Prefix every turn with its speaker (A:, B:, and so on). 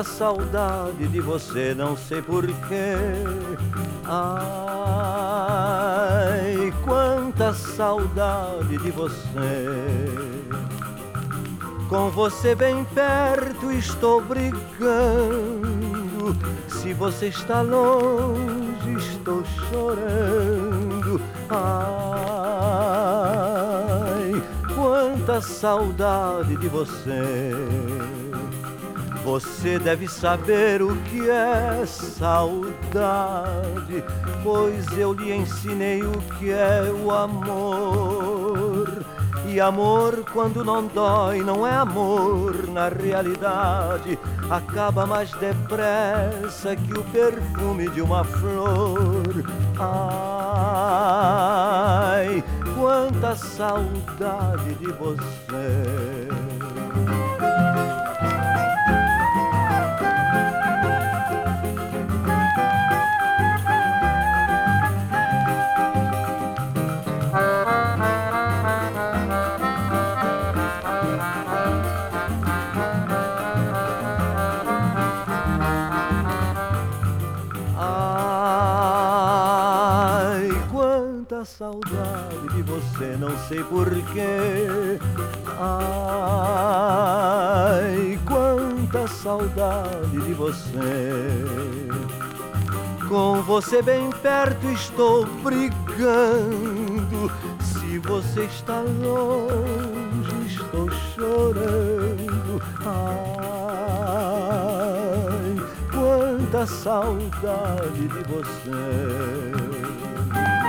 A: saudade de você, não sei porquê. Ai, quanta saudade de você. Com você bem perto estou brigando. Se você está longe estou chorando. Ai, quanta saudade de você. Você deve saber o que é saudade, pois eu lhe ensinei o que é o amor. E amor, quando não dói, não é amor na realidade. Acaba mais depressa que o perfume de uma flor. Ai, quanta saudade de você. Saudade de você, não sei porquê. Ai, quanta saudade de você. Com você bem perto estou brigando. Se você está longe estou chorando. Ai, quanta saudade de você.